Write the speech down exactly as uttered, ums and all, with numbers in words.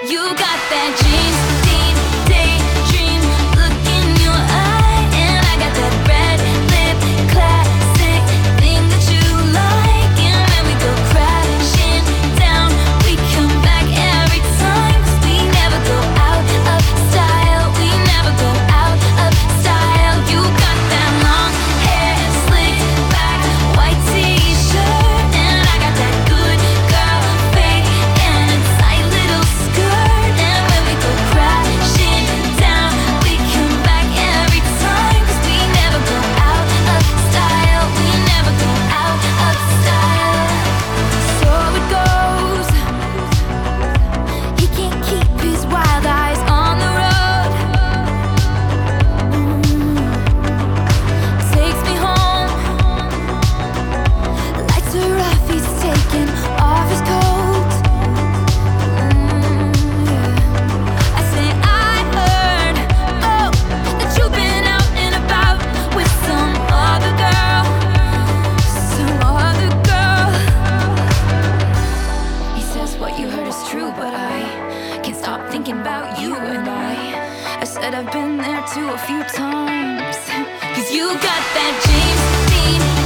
You got that dreams, deep, daydream look in your eye, and I got that red lip classic thing that you like. And when we go crashing down, we come back every time, 'cause we never go out of style. We never go out of style. You got that long hair, slicked back, white t-shirt, and I got that good girl fake and a tight little skirt. And when we go crashing down, we come back every time, 'cause we never go out of style. We never go out of style. So it goes. He can't keep his wild eyes on the road. Mm. Takes me home. The lights are off, he's taking off his coat. Mm, yeah. I say I heard, oh, that you've been out and about with some other girl, some other girl. He says what you heard is true, but I can't stop thinking about you. And I, I said I've been there too a few times, 'cause you got that James Dean